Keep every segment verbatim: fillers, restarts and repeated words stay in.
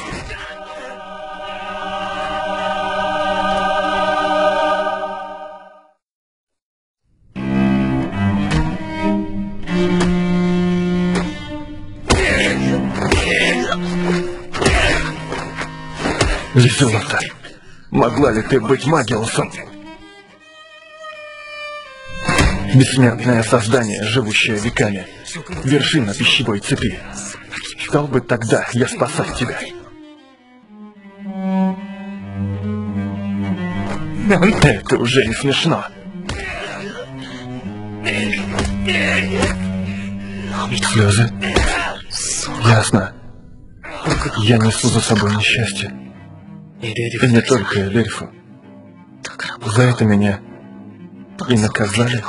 Лизелота, могла ли ты быть Магиусом? Бессмертное создание, живущее веками, вершина пищевой цепи. Стал бы тогда я спасать тебя. Это уже не смешно. Слезы? Ясно. Я несу за собой несчастье. И не только Эльфу. За это меня и наказали.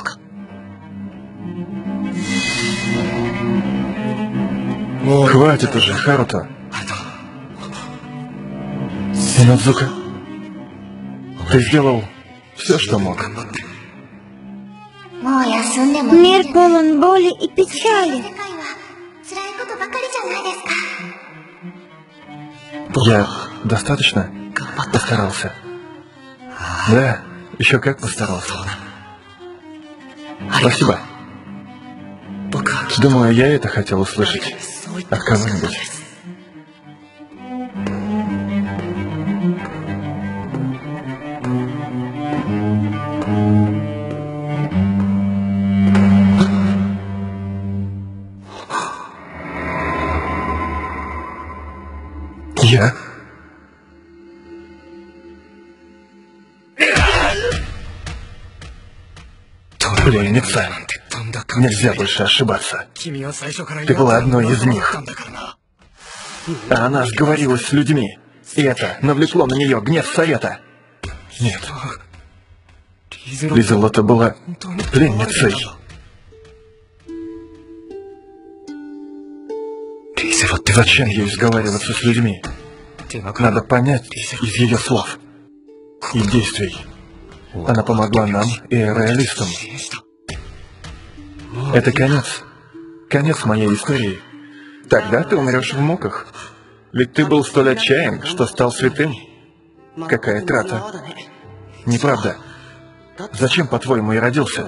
Хватит уже, Харуто. Инадзука, ты сделал все, что мог. Мир полон боли и печали. Я достаточно постарался? Да, еще как постарался. Спасибо. Думаю, я это хотел услышать от кого-нибудь. Я? Пленница. Нельзя больше ошибаться. Ты была одной из них. А она сговорилась с людьми. И это навлекло на нее гнев совета. Нет. Лизелота была пленницей. Зачем ей сговариваться с людьми? Надо понять из ее слов и действий. Она помогла нам и реалистам. Это конец. Конец моей истории. Тогда ты умрешь в муках. Ведь ты был столь отчаян, что стал святым. Какая трата. Неправда. Зачем, по-твоему, я родился?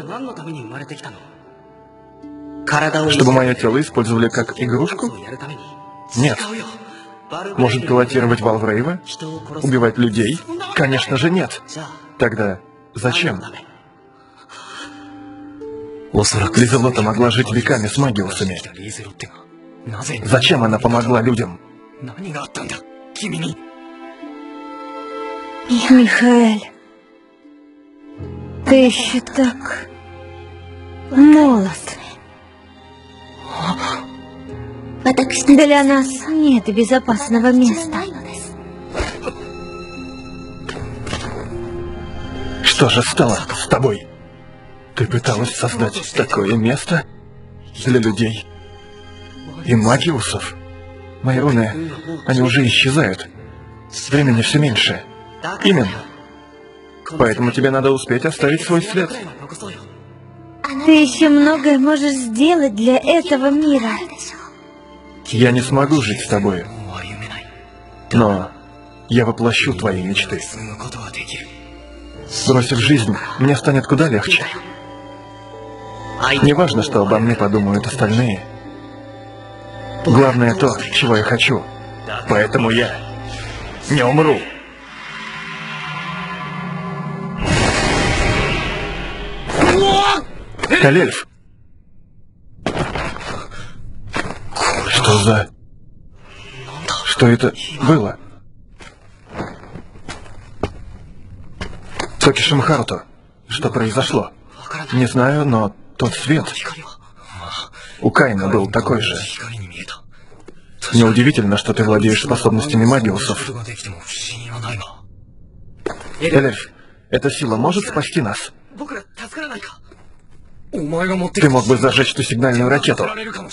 Чтобы мое тело использовали как игрушку? Нет. Может пилотировать Валврейва? Убивать людей? Конечно же нет. Тогда зачем? Лизелота могла жить веками с Магиусами. Зачем она помогла людям? Михаэль, ты еще так молод. Для нас нет безопасного места. Что же стало с тобой? Ты пыталась создать такое место для людей и Магиусов? Мои руны, они уже исчезают. Времени все меньше. Именно. Поэтому тебе надо успеть оставить свой след. Ты еще многое можешь сделать для этого мира. Я не смогу жить с тобой, но я воплощу твои мечты. Бросив жизнь, мне станет куда легче. Не важно, что обо мне подумают остальные. Главное то, чего я хочу. Поэтому я не умру. Эльф! Что за... Что это было? Токишима Харуто, что произошло? Не знаю, но тот свет... У Каина был такой же. Неудивительно, что ты владеешь способностями Магиусов. Эльф, эта сила может спасти нас? Ты мог бы зажечь ту сигнальную ракету.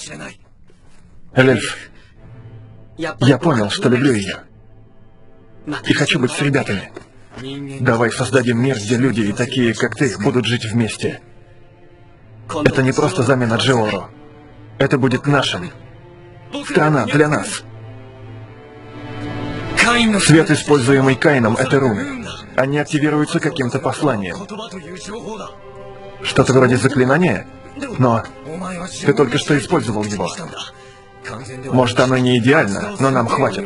Эльф, я понял, что люблю ее. И хочу быть с ребятами. Давай создадим мир, где люди и такие, как ты, будут жить вместе. Это не просто замена Джиору. Это будет нашим. Страна для нас. Свет, используемый Каином, это руны. Они активируются каким-то посланием. Что-то вроде заклинания? Но ты только что использовал его. Может, оно не идеально, но нам хватит.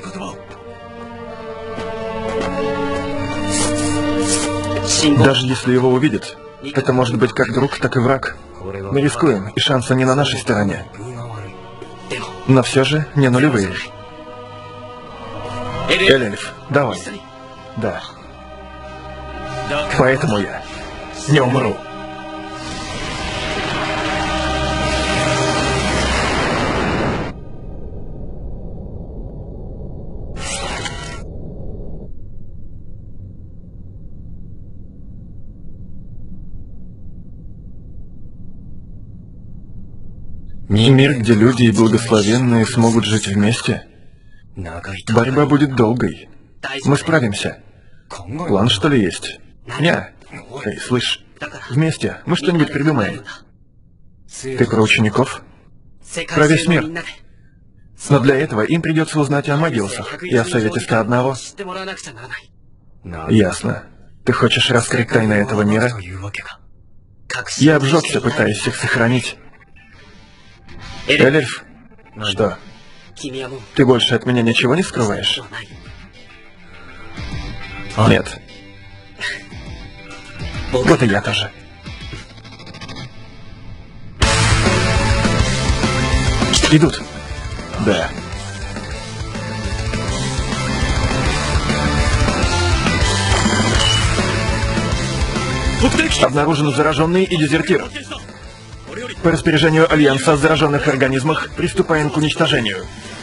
Даже если его увидят, это может быть как друг, так и враг. Мы рискуем, и шансы не на нашей стороне. Но все же не нулевые. Эльф, давай. Да. Поэтому я не умру. Мир, где люди и благословенные смогут жить вместе. Борьба будет долгой. Мы справимся. План, что ли, есть? Не. Эй, слышь, вместе мы что-нибудь придумаем. Ты про учеников? Про весь мир. Но для этого им придется узнать о Магиусах и о Совете ста одного. Ясно. Ты хочешь раскрыть тайны этого мира? Я обжегся, пытаясь их сохранить. Эльф? Что? Ты больше от меня ничего не скрываешь? Нет. Вот и я тоже. Идут. Да. Обнаружены зараженные и дезертир. По распоряжению Альянса о зараженных организмах приступаем к уничтожению.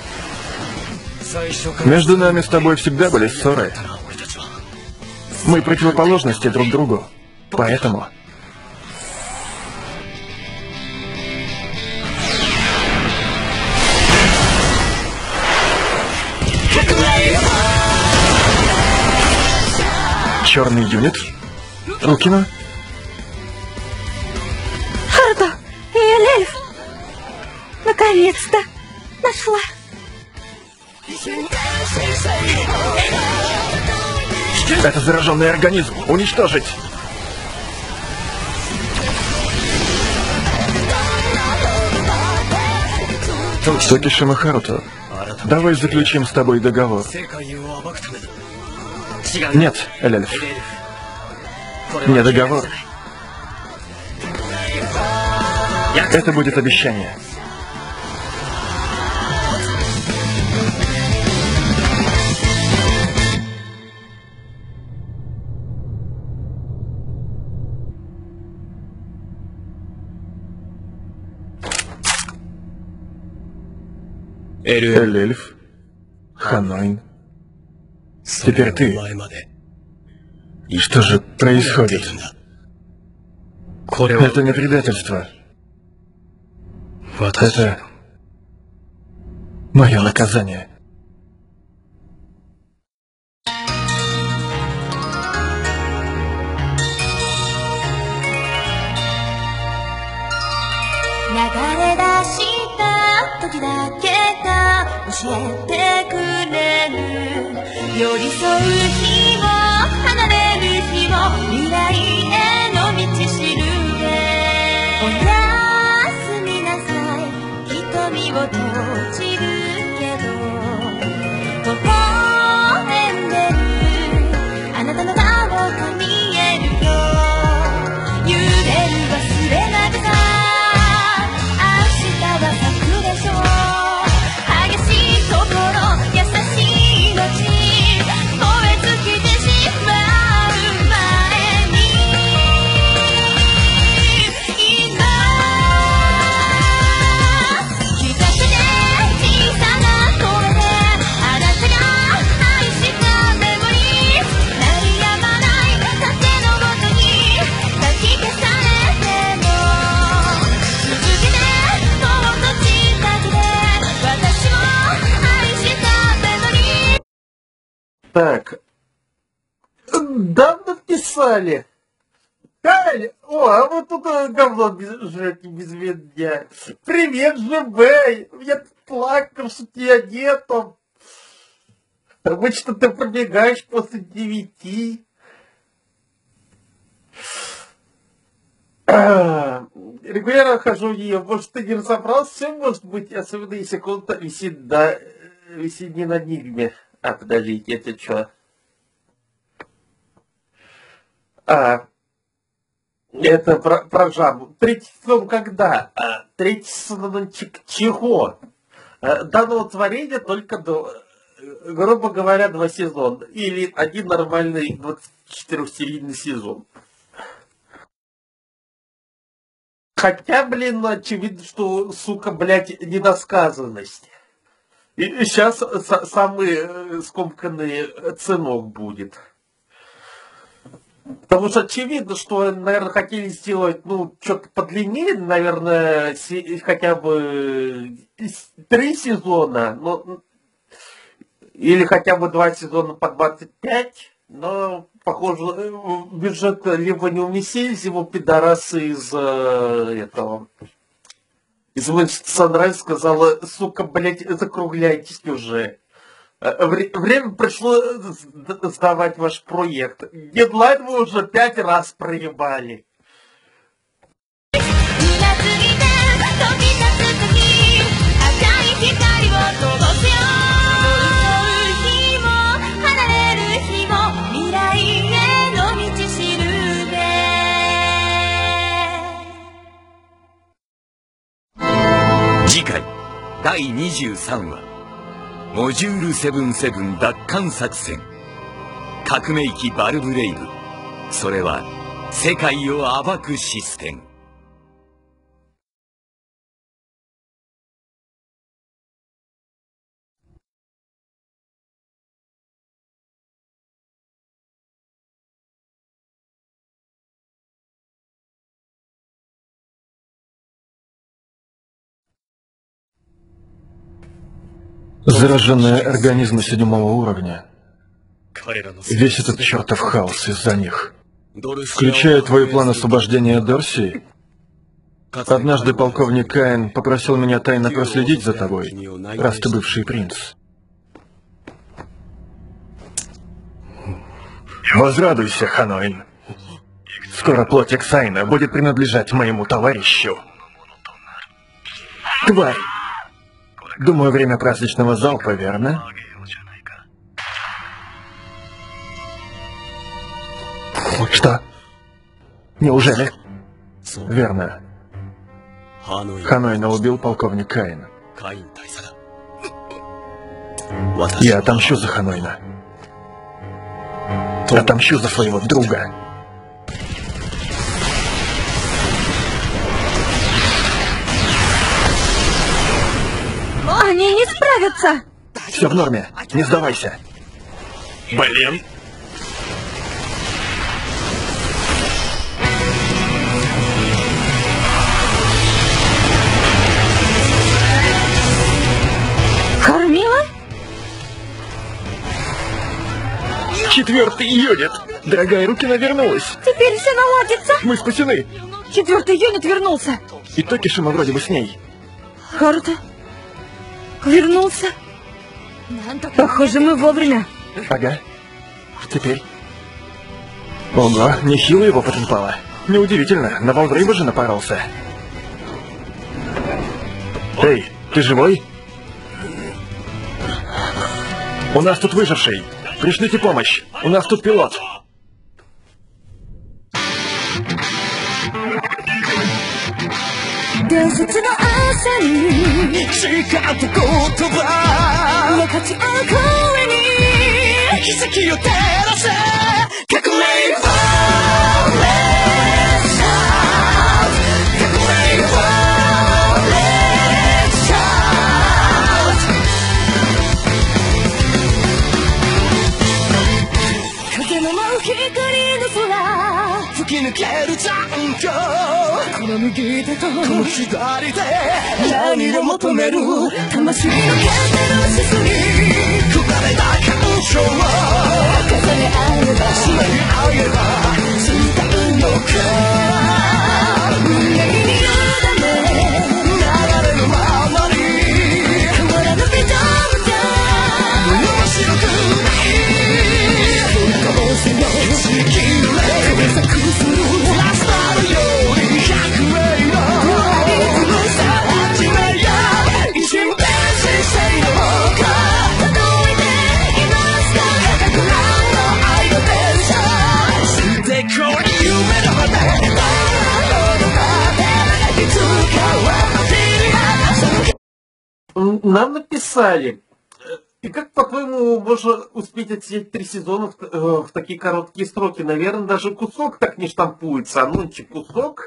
Между нами с тобой всегда были ссоры. Мы противоположности друг другу. Поэтому... Черный юнит? Рукина? Хардо! Эльф! Наконец-то! Нашла! Это зараженный организм. Уничтожить! Сокишима Харуто, давай заключим с тобой договор. Нет, Эльф. Не договор. Это будет обещание. Эльф, Ханойн, теперь ты. И что же происходит? Это не предательство. Это мое наказание. Так. Давно писали. Каль, о, а вот тут говно без, жрать без меня. Привет, ЖБ. Я плакал, что тебя нету. Обычно ты пробегаешь после девяти. Регулярно хожу в нее. Может, ты не разобрался? Все может быть, особенно если кто-то висит, да, висит не на нигме. А, подождите, это что? А, это про, про жабу. Третий сезон когда? А, третий сезон чего? А, данного творения только до, грубо говоря, два сезона. Или один нормальный двадцатичетырёхсерийный сезон. Хотя, блин, очевидно, что, сука, блядь, недосказанность. И сейчас самый скомканный ценок будет. Потому что очевидно, что, наверное, хотели сделать, ну, что-то подлиннее, наверное, хотя бы три сезона, но, или хотя бы два сезона по двадцать пять, но, похоже, бюджет либо не уместились его пидорасы из э, этого... Из Санрайз сказала, сука, блядь, закругляйтесь уже. Время пришло сдавать ваш проект. Дедлайн вы уже пять раз проебали. だいにじゅうさんわモジュールセブンセブン奪還作戦革命機バルブレイブそれは世界を暴くシステム Зараженные организмы седьмого уровня. Весь этот чертов хаос из-за них. Включая твой план освобождения Дорсии. Однажды полковник Каин попросил меня тайно проследить за тобой, раз ты бывший принц. Возрадуйся, Ханоин. Скоро плоть Эксайна будет принадлежать моему товарищу. Тварь! Думаю, время праздничного залпа, верно? Что? Неужели? Верно. Ханоина убил полковник Каин. Я отомщу за Ханоина. Отомщу за своего друга. Они не справятся! Все в норме, не сдавайся. Блин! Кормила? Четвертый юнит! Дорогая Рукина вернулась! Теперь все наладится! Мы спасены! Четвертый юнит вернулся! И Токишима вроде бы с ней. Харуто вернулся. Похоже, мы вовремя. Ага. Теперь. Ого, нехило его потрепало. Неудивительно, на Валдрейва же напоролся. Эй, ты живой? У нас тут выживший. Пришлите помощь. У нас тут пилот. 伝説の朝に誓った言葉分かち合う声に奇跡を照らせ革命ファーレッシャー革命ファーレッシャー風の舞う光の空吹き抜ける残響この右手とこの左手何を求める魂のケンテルシスに組まれた感情を重ね合えばつなぎ合えば伝うのか運命に委ね流れのままに変わらぬビターだ胸は白く Нам написали. И как, по-твоему, можно успеть отсидеть три сезона в, э, в такие короткие сроки? Наверное, даже кусок так не штампуется. А нончик кусок.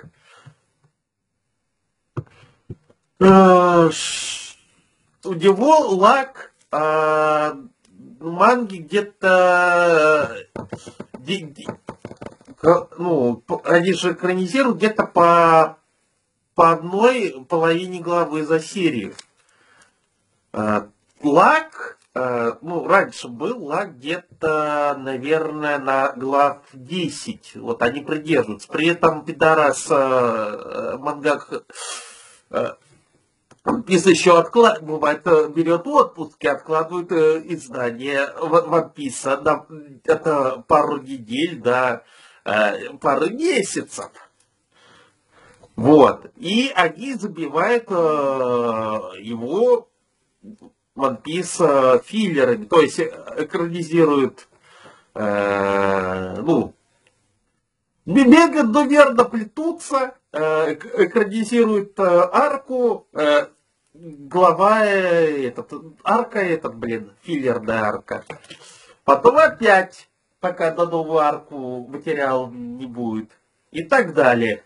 Э, ш... У него лак э, манги где-то... Де, де, ну, они же экранизируют где-то по, по одной половине главы за серию. Э, лак... Ну, раньше был лак где-то, наверное, на глав десять. Вот они придерживаются. При этом пидорас э, мангак э, если еще откладывает, бывает, берет отпуск и откладывает э, издание One Piece на это пару недель, да, э, пару месяцев. Вот. И они забивают э, его One Piece филлерами, то есть экранизируют, э, ну, медленно, верно плетутся, э, экранизируют э, арку, э, глава, э, этот, арка этот, блин, филлерная арка. Потом опять, пока на новую арку материал не будет, и так далее.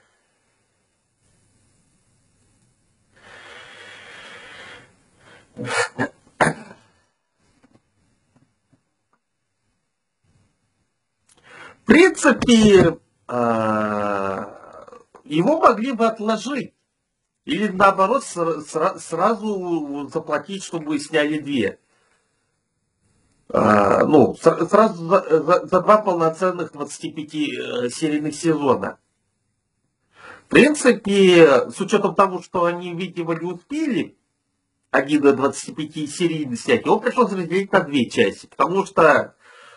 В принципе, его могли бы отложить. Или наоборот, сразу заплатить, чтобы сняли две. Ну, сразу за два полноценных двадцатипятисерийных сезона. В принципе, с учетом того, что они, видимо, не успели один до двадцати пяти серий снять, его пришлось разделить на две части. Потому что,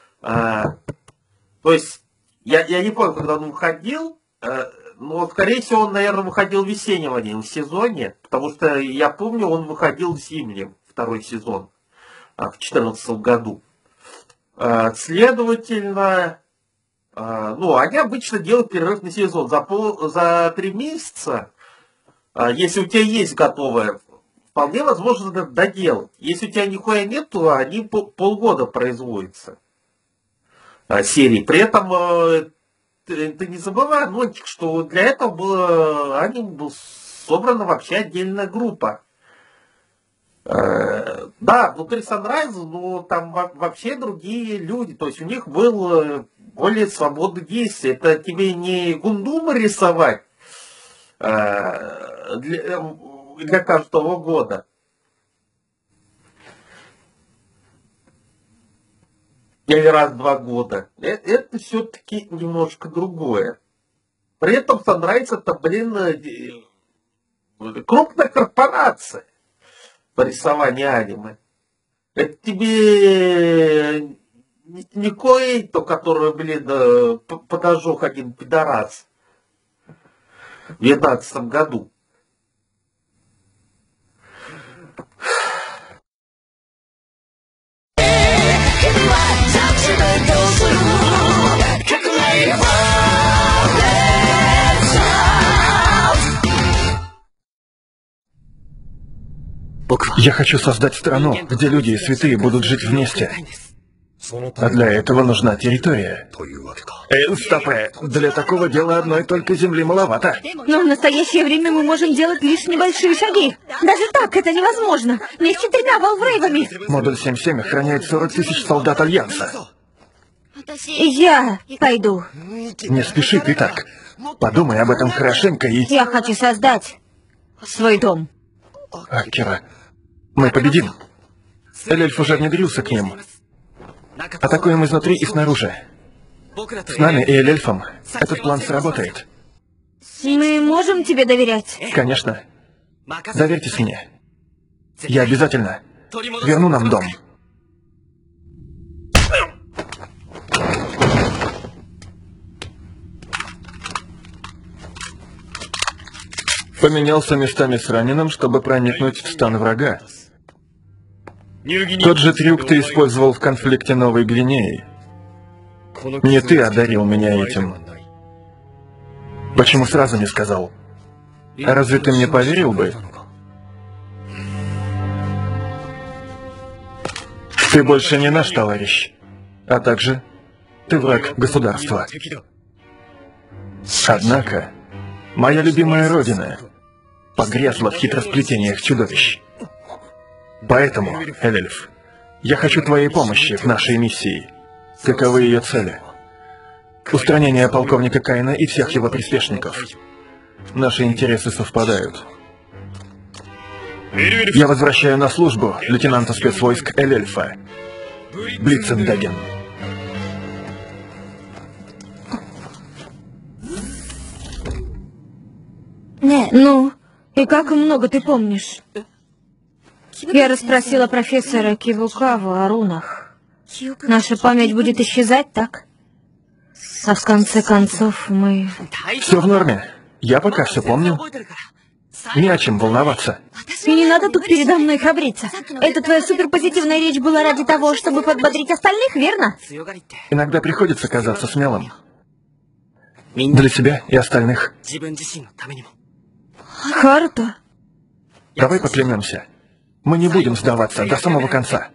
то есть, Я, я не помню, когда он выходил, э, но, скорее всего, он, наверное, выходил в весеннем а сезоне, потому что я помню, он выходил в зимнем, второй сезон, э, в две тысячи четырнадцатом году. Э, следовательно, э, ну, они обычно делают перерыв на сезон. За, пол, за три месяца, э, если у тебя есть готовое, вполне возможно доделать. Если у тебя нихуя нет, то они пол, полгода производятся. Серии. При этом ты, ты не забывай, Нончик, что для этого было, они была собрана вообще отдельная группа. Э, да, внутри Sunrise, но там вообще другие люди. То есть у них был более свободный действий. Это тебе не Гундума рисовать э, для, для каждого года. Или раз в два года. Это, это все-таки немножко другое. При этом Sunrise это, блин, крупная корпорация по рисованию аниме. Это тебе не Коэйто, который, блин, подожег один пидорас в двенадцатом году. Я хочу создать страну, где люди и святые будут жить вместе. А для этого нужна территория. Эй, стопэ, для такого дела одной только земли маловато. Но в настоящее время мы можем делать лишь небольшие шаги. Даже так это невозможно. Не с четырьмя волврейвами. Модуль семь семь охраняет сорок тысяч солдат Альянса. Я пойду. Не спеши ты так. Подумай об этом хорошенько и... Я хочу создать свой дом. Акира, мы победим. Эльф уже внедрился к ним. Атакуем изнутри и снаружи. С нами и эльфом этот план сработает. Мы можем тебе доверять? Конечно. Доверьтесь мне. Я обязательно верну нам дом. Поменялся местами с раненым, чтобы проникнуть в стан врага. Тот же трюк ты использовал в конфликте Новой Гвинеи. Не ты одарил меня этим. Почему сразу не сказал? А разве ты мне поверил бы? Ты больше не наш товарищ, а также ты враг государства. Однако, моя любимая родина погрязла в хитросплетениях чудовищ. Поэтому, Эльф, я хочу твоей помощи в нашей миссии. Каковы ее цели? Устранение полковника Каина и всех его приспешников. Наши интересы совпадают. Я возвращаю на службу лейтенанта спецвойск Эльфа Блицендаген. Ну, и как много ты помнишь? Я расспросила профессора Кивукаву о рунах. Наша память будет исчезать, так? А в конце концов мы... Все в норме. Я пока все помню. Не о чем волноваться. И не надо тут передо мной храбриться. Эта твоя суперпозитивная речь была ради того, чтобы подбодрить остальных, верно? Иногда приходится казаться смелым. Для себя и остальных. Харуто. Давай поклянемся. Мы не будем сдаваться до самого конца.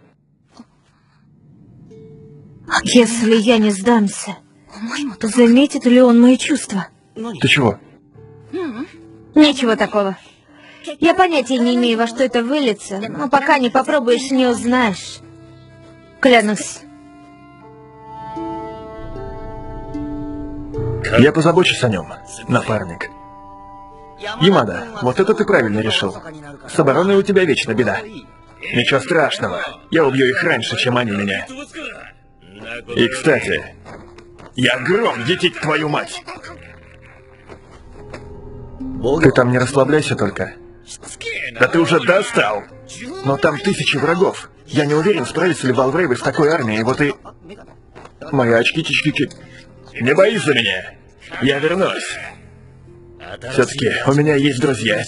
Если я не сдамся, заметит ли он мои чувства? Ты чего? Ничего такого. Я понятия не имею, во что это выльется, но пока не попробуешь, не узнаешь. Клянусь. Я позабочусь о нем, напарник. Ямада, вот это ты правильно решил. С обороной у тебя вечно беда. Ничего страшного, я убью их раньше, чем они меня. И, кстати, я гром, детить твою мать! Ты там не расслабляйся только. Да ты уже достал! Но там тысячи врагов. Я не уверен, справятся ли Валврейвы с такой армией, вот и... Мои очки-чички. Не боись за меня. Я вернусь. Все-таки у меня есть друзья.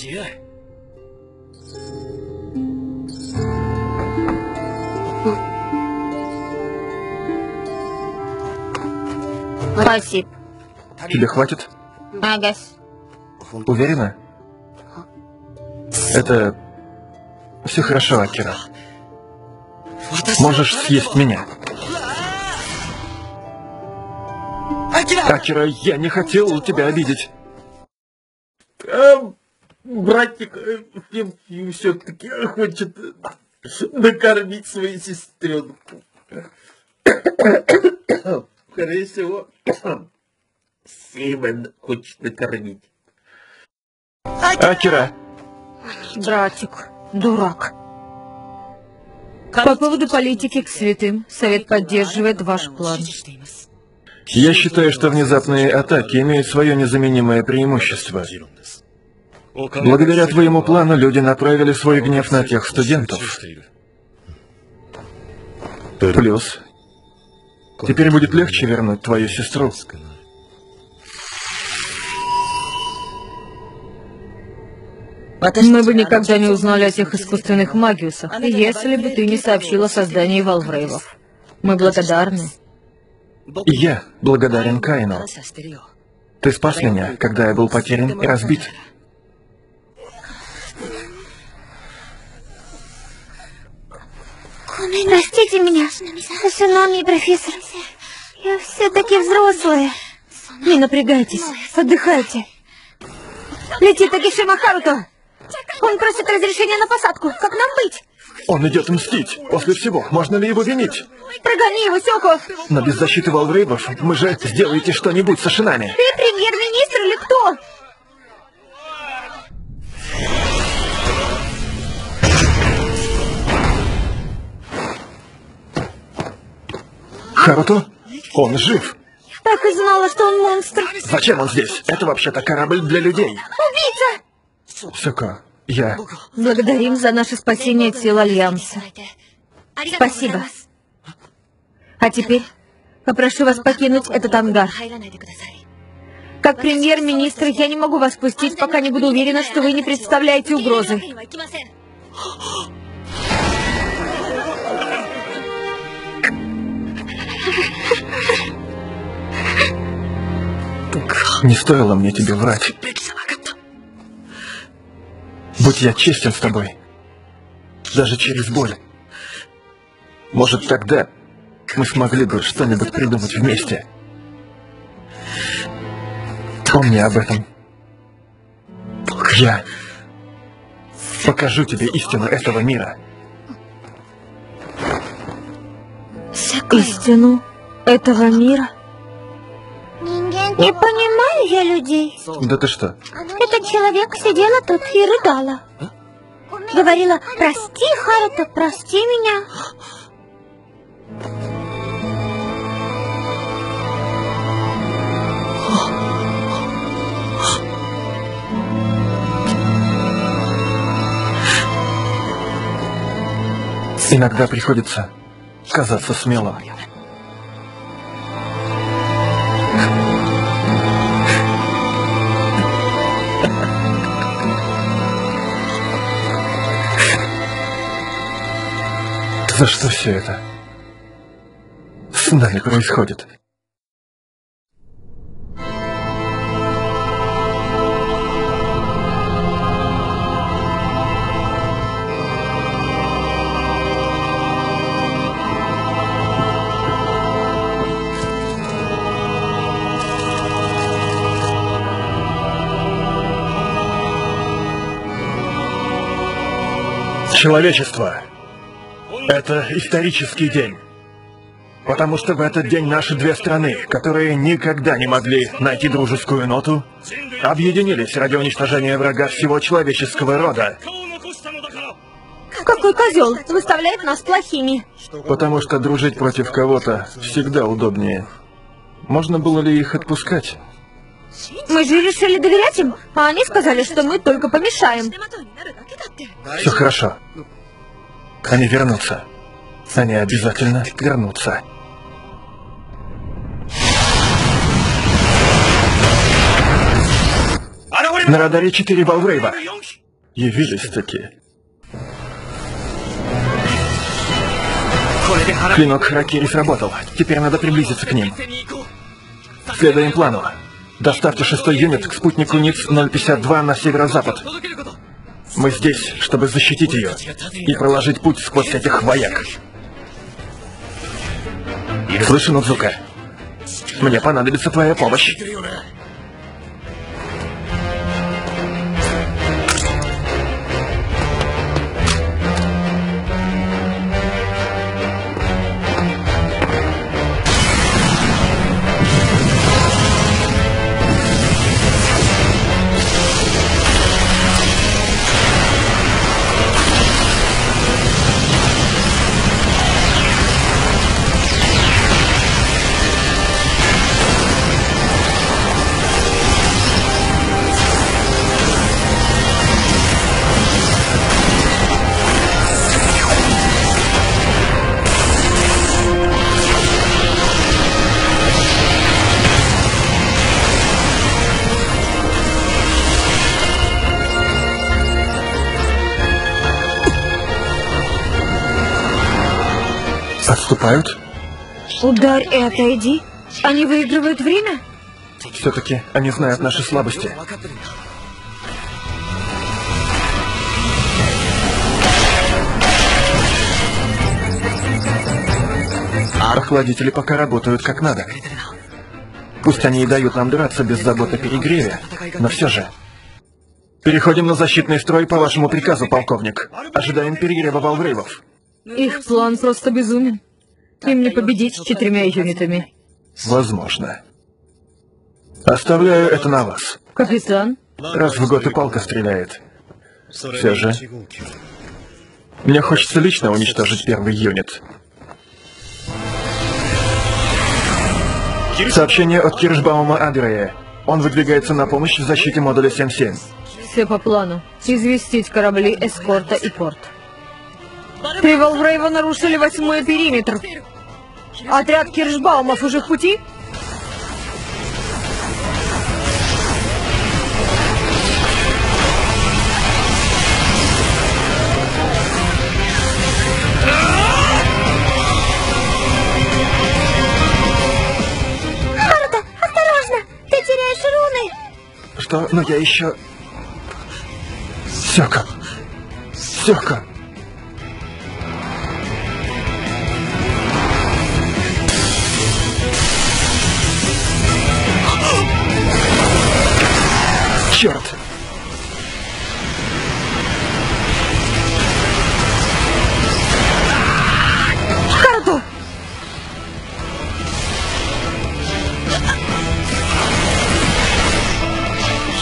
Спасибо. Тебе хватит? Ага. Уверена? Это... Все хорошо, Акира. Можешь съесть меня. Акира, я не хотел тебя обидеть. А, братик все-таки хочет накормить свою сестренку. Скорее всего, Симен хочет накормить. Акира! Братик, дурак. По поводу политики к святым, Совет поддерживает ваш план. Я считаю, что внезапные атаки имеют свое незаменимое преимущество. Благодаря твоему плану люди направили свой гнев на тех студентов. Плюс, теперь будет легче вернуть твою сестру. Мы бы никогда не узнали о тех искусственных магиусах, если бы ты не сообщила о создании Валврейвов. Мы благодарны. И я благодарен Каину. Ты спас меня, когда я был потерян и разбит. Простите меня, Синами, профессор. Я все-таки взрослая. Не напрягайтесь, отдыхайте. Летит Такешима Харуто. Он просит разрешения на посадку. Как нам быть? Он идет мстить. После всего, можно ли его винить? Прогони его, Сёко. Но без защиты Валврейвов мы же сделаете что-нибудь со шинами. Ты премьер-министр или кто? Харуто? Он жив. Так и знала, что он монстр. Зачем он здесь? Это вообще-то корабль для людей. Убийца! Сёко, я... Благодарим за наше спасение от сил Альянса. Спасибо. А теперь попрошу вас покинуть этот ангар. Как премьер-министр я не могу вас пустить, пока не буду уверена, что вы не представляете угрозы. Не стоило мне тебе врать. Будь я честен с тобой, даже через боль, Может, тогда мы смогли бы что-нибудь придумать вместе. Помни об этом. Я покажу тебе истину этого мира. Истину этого мира? Не понимаю я людей. Да ты что? Этот человек сидела тут и рыдала. Говорила: прости, Харуто, прости меня. Иногда приходится казаться смелым. За что все это с нами происходит? Человечество — это исторический день. Потому что в этот день наши две страны, которые никогда не могли найти дружескую ноту, объединились ради уничтожения врага всего человеческого рода. Какой козел выставляет нас плохими. Потому что дружить против кого-то всегда удобнее. Можно было ли их отпускать? Мы же решили доверять им, а они сказали, что мы только помешаем. Все хорошо. Они вернутся. Они обязательно вернутся. На радаре четыре Валврейва. Явились такие. Клинок Харакири сработал. Теперь надо приблизиться к ним. Следуем плану. Доставьте шестой юнит к спутнику НИЦ ноль пятьдесят два на северо-запад. Мы здесь, чтобы защитить ее и проложить путь сквозь этих вояк. Слышь, Нудзука, мне понадобится твоя помощь. Отступают? Ударь и отойди. Они выигрывают время? Все-таки они знают наши слабости. Охладители пока работают как надо. Пусть они и дают нам драться без забот о перегреве, но все же. Переходим на защитный строй по вашему приказу, полковник. Ожидаем перегрева Валврейвов. Их план просто безумен. Им не победить с четырьмя юнитами. Возможно. Оставляю это на вас. Капитан? Раз в год и палка стреляет. Все же. Мне хочется лично уничтожить первый юнит. Сообщение от Киршбаума Андрея. Он выдвигается на помощь в защите модуля семь семь. Все по плану. Известить корабли эскорта и порт. Три Валврейва нарушили восьмой периметр. Отряд Киршбаумов уже в пути? Харуто, осторожно! Ты теряешь руны! Что? Но я еще... Сёка. Сёка.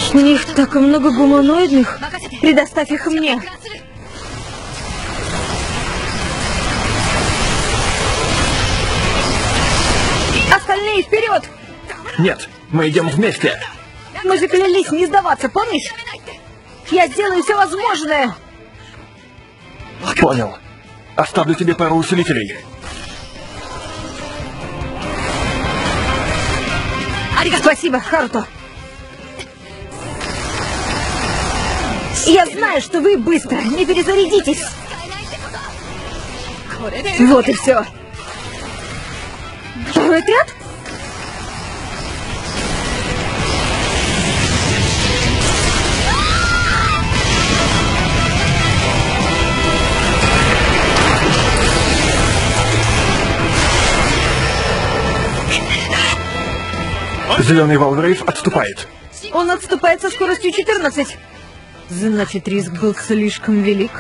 У них так много гуманоидных. Предоставь их мне. Остальные вперед! Нет, мы идем вместе. Мы заклялись не сдаваться, помнишь? Я сделаю все возможное. Понял. Оставлю тебе пару усилителей. Спасибо, Харуто. Я знаю, что вы быстро не перезарядитесь. Вот и все. Второй отряд? Зеленый Валврейв отступает. Он отступает со скоростью четырнадцать. Значит, риск был слишком велик.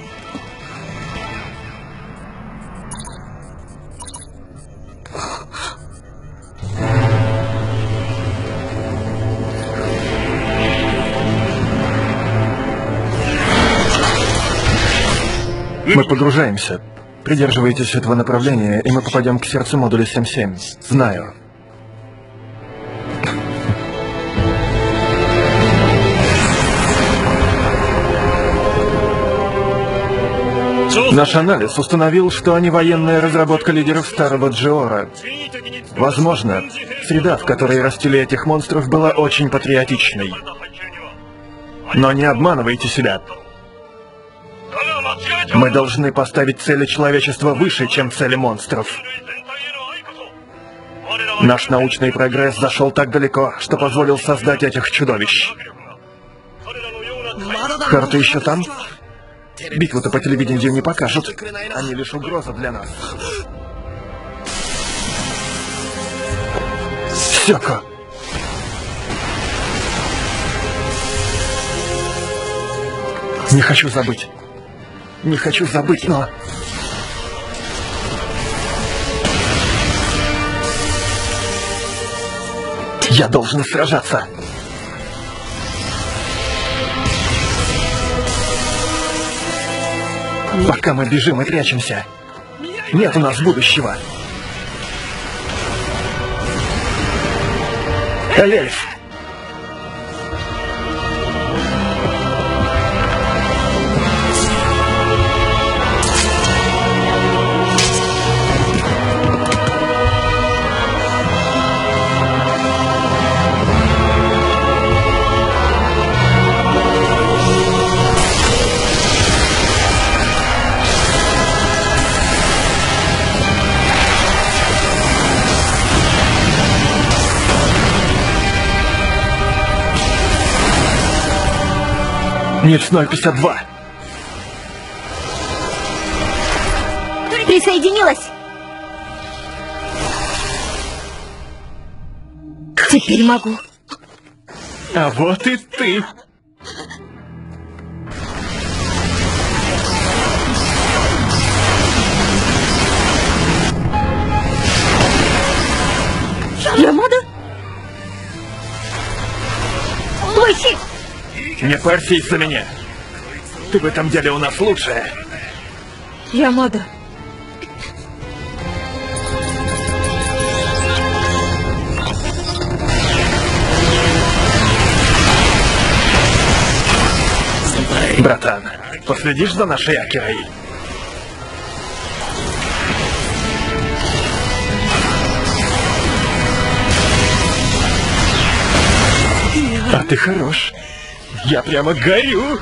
Мы погружаемся. Придерживайтесь этого направления, и мы попадем к сердцу модуля семь семь. Знаю. Наш анализ установил, что они военная разработка лидеров старого Джиора. Возможно, среда, в которой растили этих монстров, была очень патриотичной. Но не обманывайте себя. Мы должны поставить цели человечества выше, чем цели монстров. Наш научный прогресс зашел так далеко, что позволил создать этих чудовищ. Харуто еще там? Битву-то по телевидению не покажут. Они лишь угроза для нас. Сёко! Не хочу забыть. Не хочу забыть, но... Я должен сражаться. Пока мы бежим и прячемся, нет у нас будущего. Эльф! Ницц ноль пятьдесят два. Присоединилась. Теперь могу. А вот и ты. Ямада? Твой щит! Не парься из-за меня. Ты в этом деле у нас лучшая. Ямада. Братан, последишь за нашей Акирой? А ты хорош. Я прямо горю.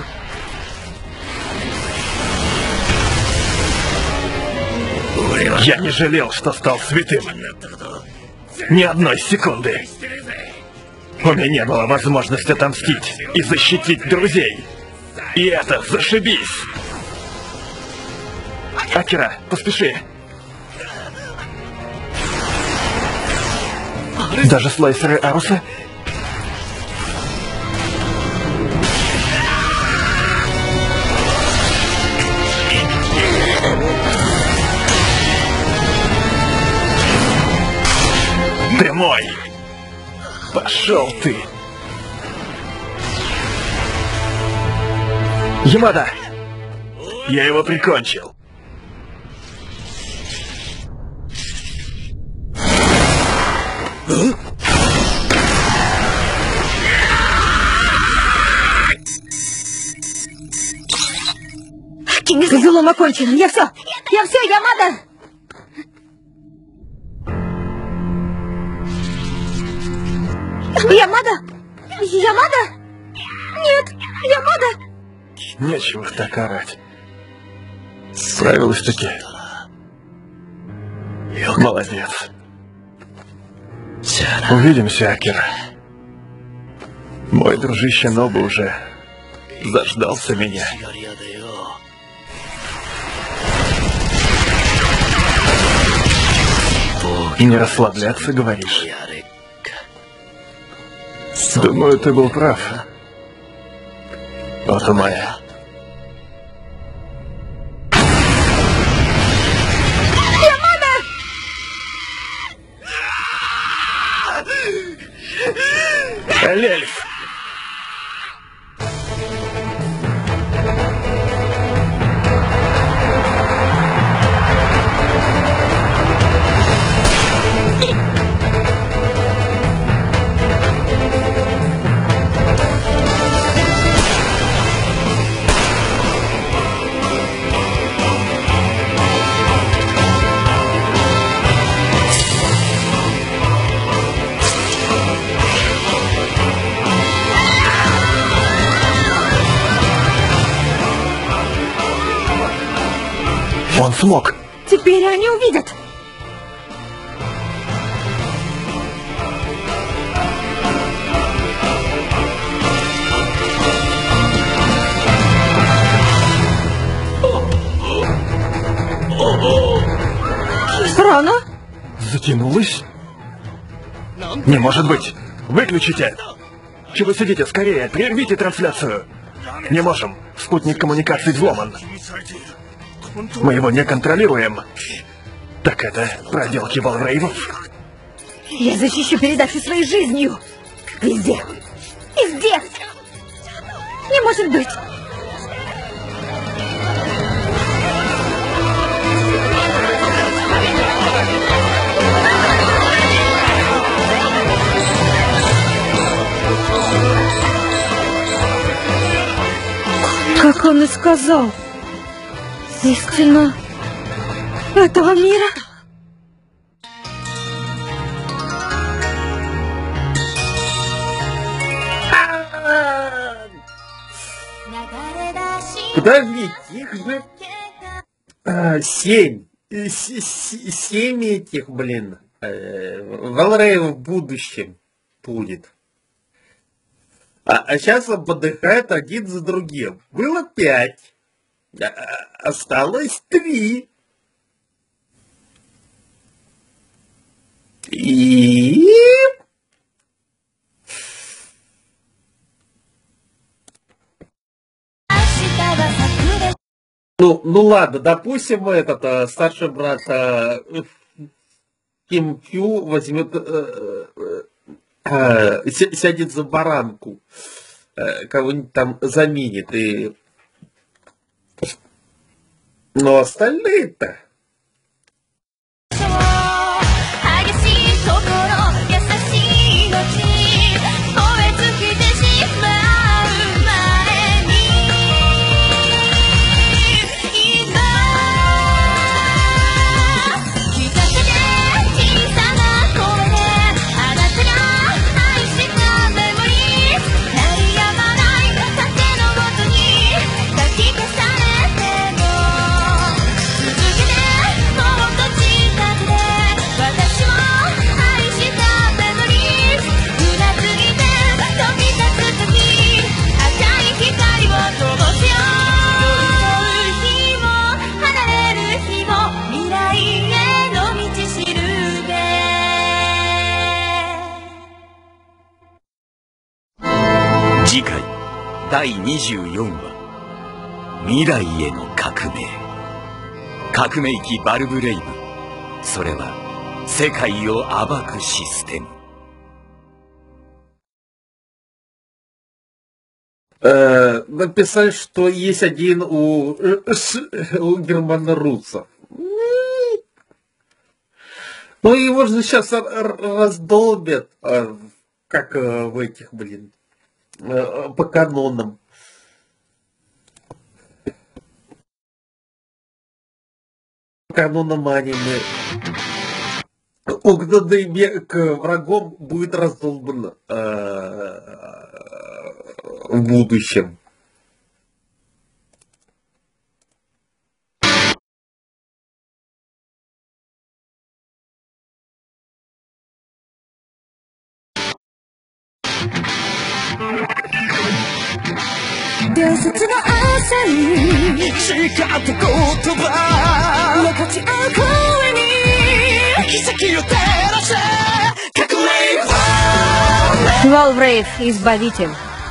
Я не жалел, что стал святым. Ни одной секунды. У меня не было возможности отомстить и защитить друзей. И это зашибись. Акира, поспеши. Даже слайсеры Аруса? Прямой. Пошел ты. Ямада! Я его прикончил. Излом окончен. Я все. Я все, Ямада! Ямада? Ямада? Нет, Ямада! Нечего так орать. Справилась-таки. Молодец. Увидимся, Акира. Мой дружище Нобу уже заждался меня. И не расслабляться, говоришь? Думаю, ты был прав. Вот и моя. Лельф! Он смог. Теперь они увидят. Рано? Затянулась? Не может быть. Выключите. Чего сидите? Скорее, прервите трансляцию. Не можем. Спутник коммуникации взломан. Мы его не контролируем. Так это проделки Валрейвов? Я защищу передачу своей жизнью. Везде. Везде. Не может быть. Как он и сказал. Истина этого мира. Подождите, их же а, семь. С- с- Семь этих, блин. Э, Валрейв в будущем будет. А, а сейчас он подыхает один за другим. Было пять. А, а, осталось три. И... Ну, ну ладно, допустим, этот э, старший брат э, Ким Кю возьмет, э, э, э, ся- сядет за баранку, э, кого-нибудь там заменит, и... Но остальные-то... 激しいところ優しいのち燃え尽きてしまう前に今聞かせて小さな声であなたが愛したメモリー鳴りやまない風のごとにかき消されても続けてもっと近くで私を愛したメモリーうなずいて飛び立つ時赤い光を灯すよ寄り添う日も離れる日も未来への道しるべ次回だいにじゅうよんわ未来への革命革命機バルブレイブそれは世界を暴くシステム Э, написали, что есть один у, у германо-руссов. Ну, его же сейчас раздолбят, как в этих, блин, по канонам. По канонам аниме. Угнанный к врагом будет раздолбан в будущем. 伝説の朝に誓った言葉分かち合う声に奇跡を照らせ革命は Валврейв, избавитель.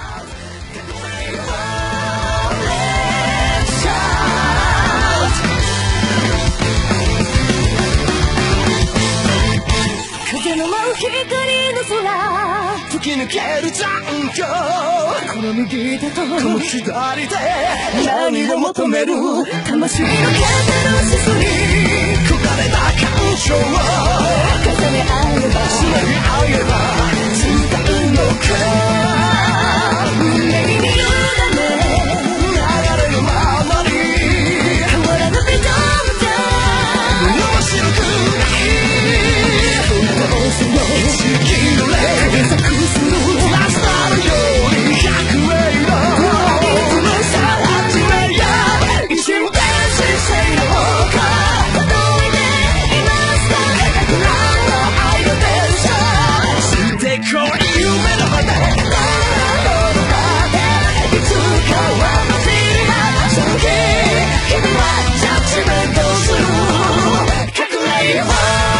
「吹き抜ける残響」「この右手とこの左手」「何を求める魂のケタロシスに焦がれた感情を重ね合えばつなぎ合えば使うのか」「胸に見るだね流れるままに変わらぬビトムだ」「面白くない」「どうするの一撃の連作する」「ラスターのように百円の」「いつもさ始めや一瞬で人生の方か」「届いていますか」「ご覧の愛の電車」「してこい夢のまた」「どんなことだっていつかは待ちな」「その日君はジャッジメントする」「革命は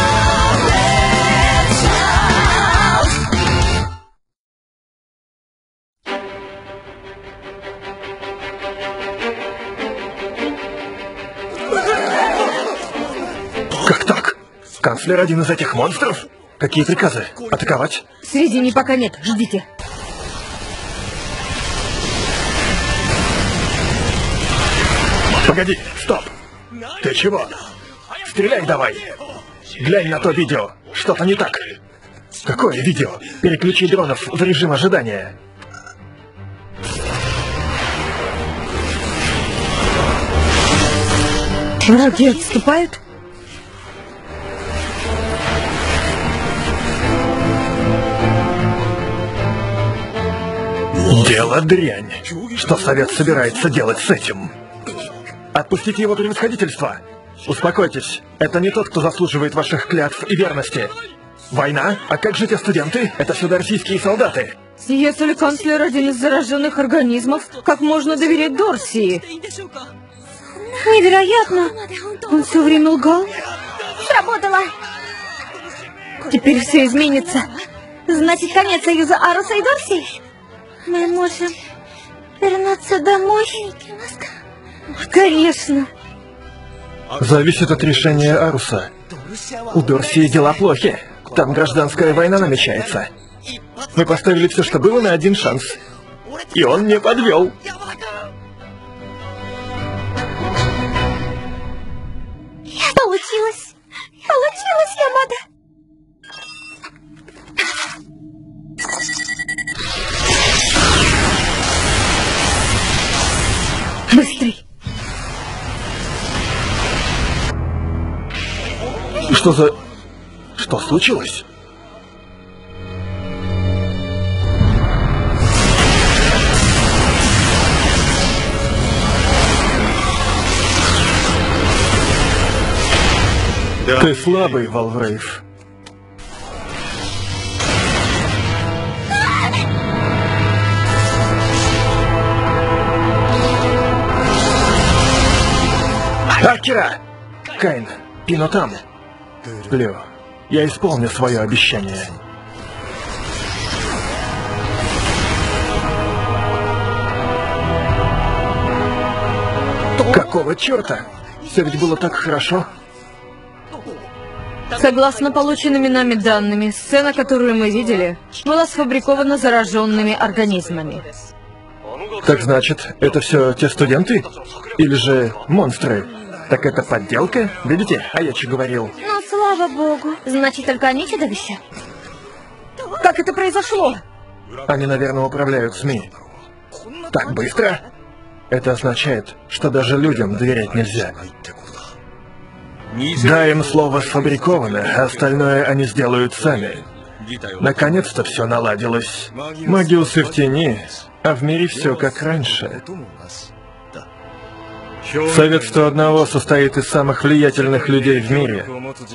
Как так? Канцлер один из этих монстров? Какие приказы? Атаковать? Сведений пока нет, ждите. Погоди, стоп! Ты чего? Стреляй давай! Глянь на то видео. Что-то не так. Какое видео? Переключи дронов в режим ожидания. Враги отступают? Дело дрянь. Что Совет собирается делать с этим? Отпустите его превосходительство. Успокойтесь. Это не тот, кто заслуживает ваших клятв и верности. Война? А как же те студенты? Это сюда российские солдаты. Если канцлер один из зараженных организмов, как можно доверять Дорсии? Невероятно! Он все время лгал. Сработало! Теперь все изменится. Значит, конец союза Аруса и Дорсии? Мы можем вернуться домой? Конечно. Зависит от решения Аруса. У Дорсии дела плохи. Там гражданская война намечается. Мы поставили все, что было, на один шанс. И он не подвел. Получилось! Получилось, Ямада! Быстрей! Что за... Что случилось? Ты слабый, Валврейв. Акира! Кайн, Пино там. Лео, я исполню свое обещание. Какого черта? Все ведь было так хорошо. Согласно полученными нами данными, сцена, которую мы видели, была сфабрикована зараженными организмами. Так значит, это все те студенты? Или же монстры? Так это подделка? Видите, а я че говорил? Ну, слава богу. Значит, только они чудовища. Как это произошло? Они, наверное, управляют СМИ. Так быстро? Это означает, что даже людям доверять нельзя. Дай им слово сфабриковано, а остальное они сделают сами. Наконец-то все наладилось. Магиусы в тени, а в мире все как раньше. Совет сто одного состоит из самых влиятельных людей в мире.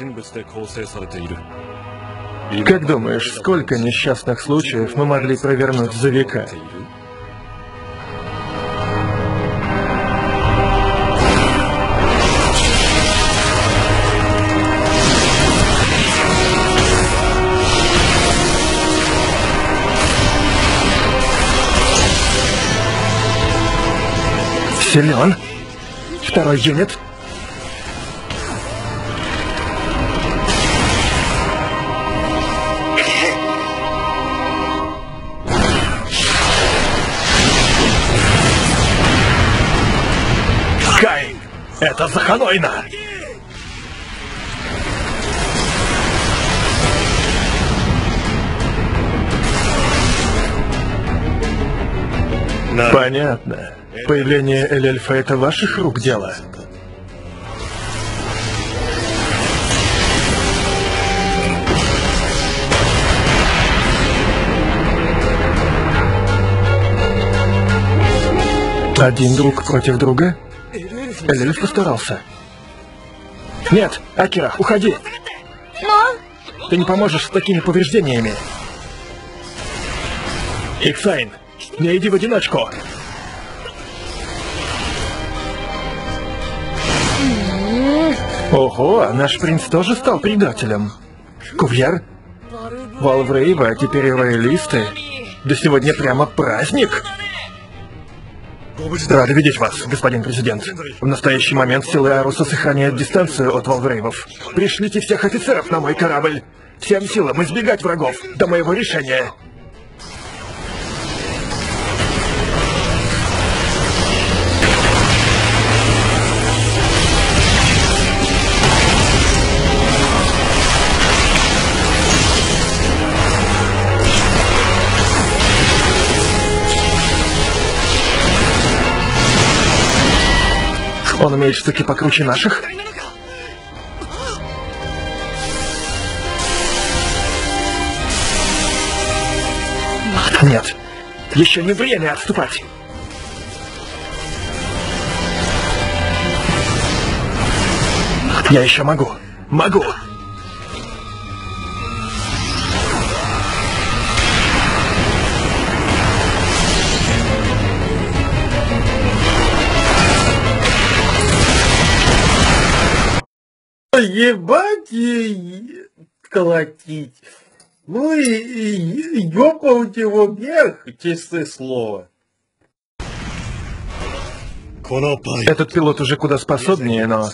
Как думаешь, сколько несчастных случаев мы могли провернуть за века? Силен? Второй юнит? Кай! Это Заханойна! Понятно. Появление Эль-Эльфа — это ваших рук дело? Один друг против друга? Эль-Эльф постарался. Нет, Акира, уходи! Но... Ты не поможешь с такими повреждениями. Иксайн, не иди в одиночку! Ого, наш принц тоже стал предателем. Кувьер? Валврейва, а теперь и роялисты. Да сегодня прямо праздник. Рад видеть вас, господин президент. В настоящий момент силы Аруса сохраняют дистанцию от Валврейвов. Пришлите всех офицеров на мой корабль. Всем силам избегать врагов до моего решения. Он умеет штуки покруче наших? Нет, еще не время отступать. Я еще могу. Могу. Ебать и колотить. Ну и, и ёпаут его вверх, честное слово. Этот пилот уже куда способнее, но...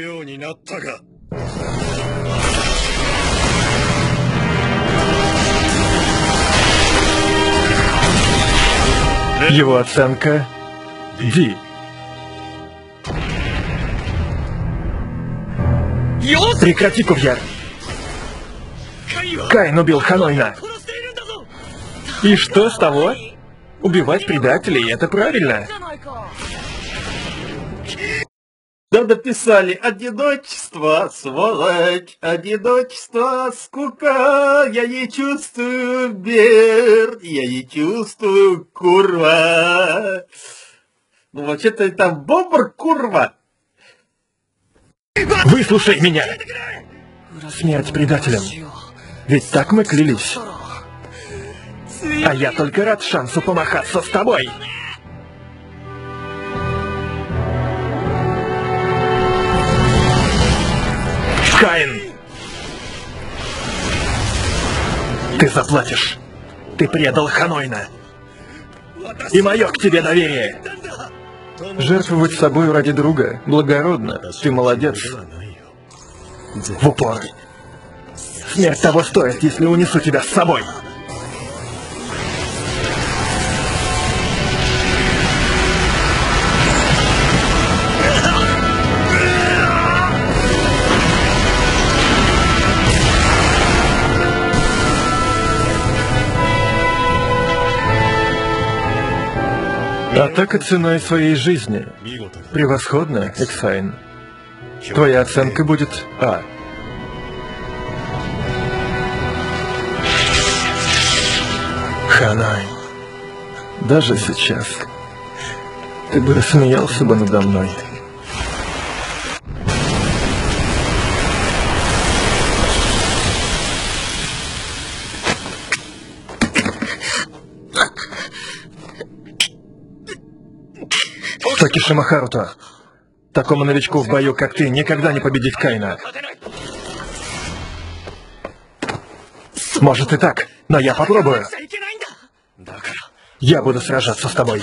Его оценка D. Прекрати, Кувьер! Кайн убил Ханойна. И что с того? Убивать предателей — это правильно. Да написали: одиночество, сволочь, одиночество, скука, я не чувствую мир, я не чувствую, курва. Ну вообще-то там бомбар, курва. Выслушай меня! Смерть предателям. Ведь так мы клялись. А я только рад шансу помахаться с тобой. Каин! Ты заплатишь. Ты предал Ханойна. И мое к тебе доверие. Жертвовать собой ради друга благородно. Ты молодец. В упор. Смерть того стоит, если унесу тебя с собой. Атака ценой своей жизни. Превосходно, Эксайн. Твоя оценка будет А. Ханай, даже сейчас ты бы рассмеялся бы надо мной. Такишима Харуто, такому новичку в бою, как ты, никогда не победить Кайна. Может и так, но я попробую. Я буду сражаться с тобой.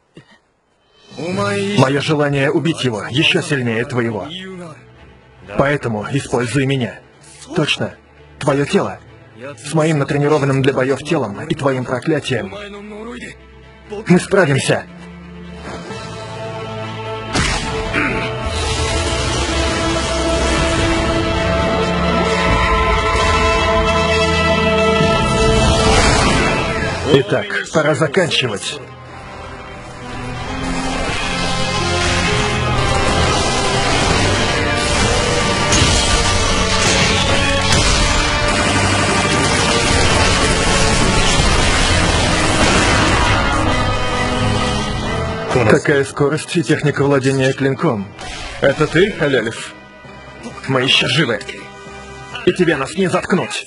Мое желание убить его еще сильнее твоего. Поэтому используй меня. Точно. Твое тело. С моим натренированным для боев телом и твоим проклятием. Мы справимся. Итак, пора заканчивать. Какая скорость и техника владения клинком? Это ты, Алялев? Мы еще живы. И тебе нас не заткнуть.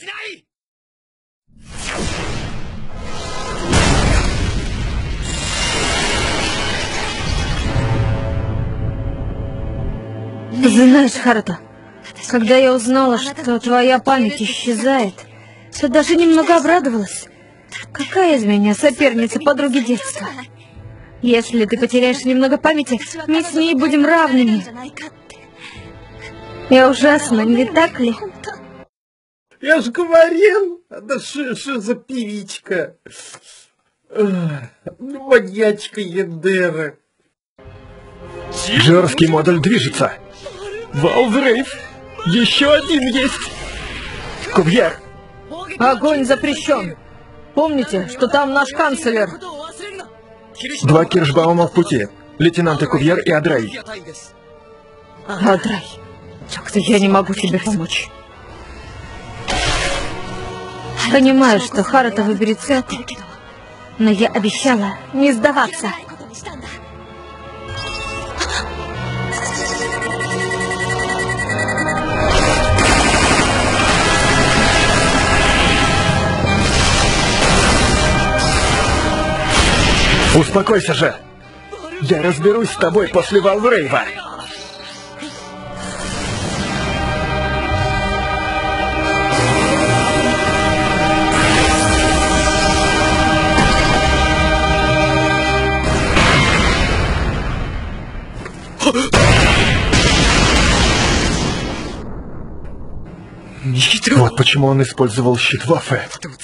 Знаешь, Харуто, когда я узнала, что твоя память исчезает, то даже немного обрадовалась. Какая из меня соперница подруги детства? Если ты потеряешь немного памяти, мы с ней будем равными. Я ужасно, не так ли? Я же говорил, да что за певичка? Маньячка Яндера. Жорсткий модуль движется. Валврейв! Еще один есть! Кувьер! Огонь запрещен. Помните, что там наш канцлер? Два Киршбаума в пути. Лейтенанты Кувьер и Адрей. Адрей, как-то я не могу тебе помочь. Понимаю, что Харуто выберет Селку, но я обещала не сдаваться. Успокойся же! Я разберусь с тобой после Валврейва! Вот почему он использовал щит Ваффе.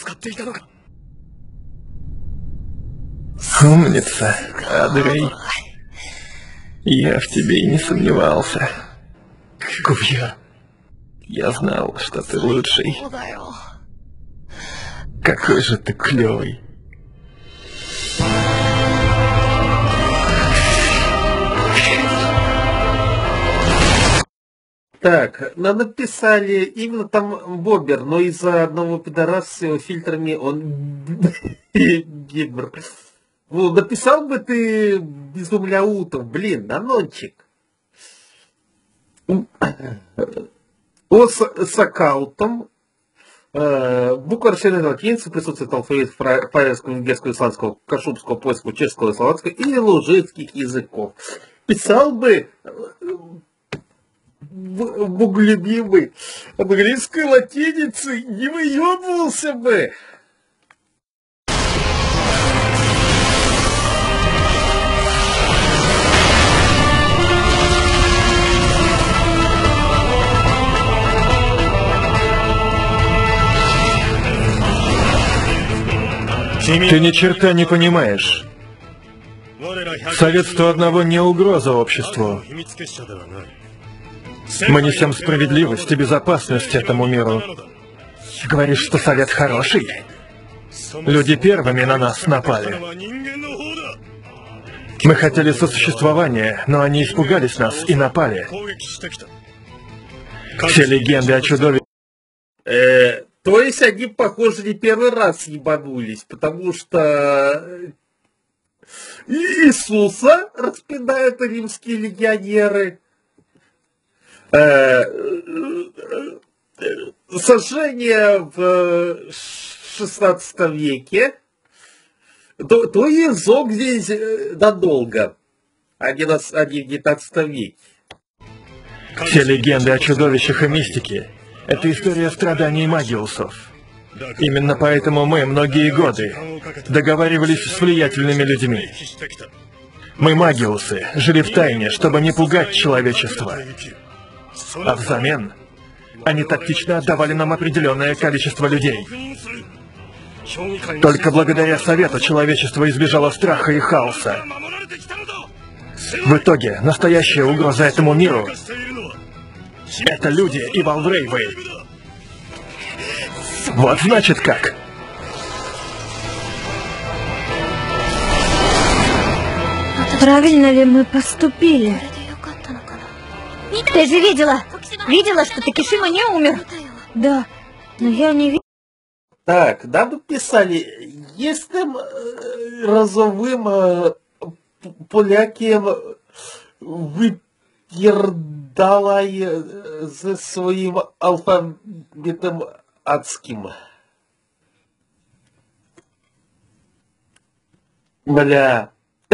Умница, Адрей. Я в тебе и не сомневался. Кувьер, я знал, что ты лучший. Какой же ты клевый. Так, нам написали именно там Бобер, но из-за одного пидораса с его фильтрами он Гибер. Ну, написал бы ты безумляутов, блин, Анончик. О Сакаутом. Буква расширенной латиницы присутствует в алфавите фаерского, венгерского, исландского, кашубского, польского, чешского, словацкого или лужицких языков. Писал бы боголюбивый английской латиницей, не выебывался бы. Ты ни черта не понимаешь. Советство одного не угроза обществу. Мы несем справедливость и безопасность этому миру. Говоришь, что совет хороший? Люди первыми на нас напали. Мы хотели сосуществования, но они испугались нас и напали. Все легенды о чудовище... Э, то есть они, похоже, не первый раз ебанулись, потому что Иисуса распинают римские легионеры. Э, сожжение в шестнадцатом веке. То, то язык здесь надолго, а не, на, а не в девятнадцатом веке. Все легенды о чудовищах и мистике — это история страданий магиусов. Именно поэтому мы многие годы договаривались с влиятельными людьми. Мы, магиусы, жили в тайне, чтобы не пугать человечество. А взамен они тактично отдавали нам определенное количество людей. Только благодаря совету человечество избежало страха и хаоса. В итоге, настоящая угроза этому миру — это люди и Валврейвы. Вот значит как. Правильно ли мы поступили? Ты же видела? Видела, что Такешима не умер? Да, но я не видела. Так, нам писали, jestem розовым поляком выпердалай за своим алфавитом адским. Бля.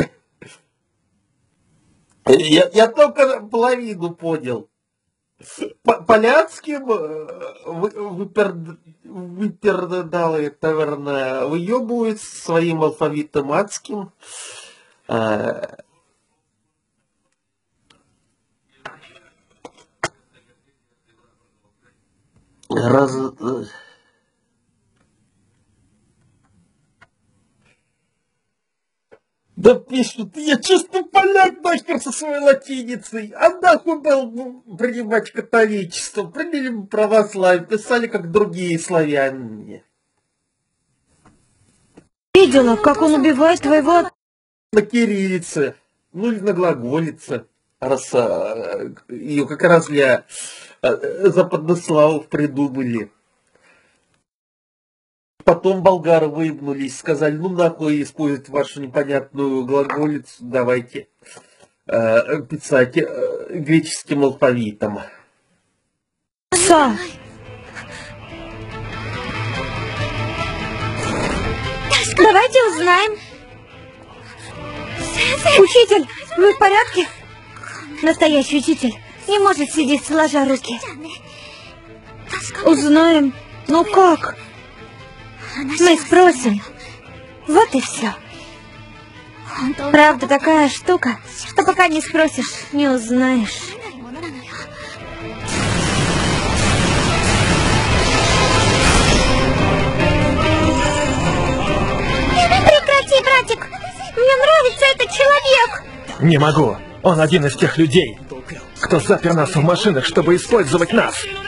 Я, я только половину понял. Поляцким выпердалай, выпердалай, наверное, выебывает своим алфавитом адским. Раз... Да пишут, я чисто поляк нахер со своей латиницей, а нахуй был принимать католичество, приняли православие, писали как другие славяне. Видела, как он убивает твоего... На кириллице, ну или на глаголице, раз а, ее как раз для а, западнославов придумали. Потом болгары выебнулись, сказали, ну нахуй использовать вашу непонятную глаголицу, давайте э, писать э, греческим алфавитом. Са! Давайте узнаем. Учитель, вы в порядке? Настоящий учитель не может сидеть сложа руки. Узнаем. Ну как? Мы спросим. Вот и все. Правда такая штука, что пока не спросишь, не узнаешь. Прекрати, братик! Мне нравится этот человек! Не могу. Он один из тех людей, кто запер нас в машинах, чтобы использовать нас.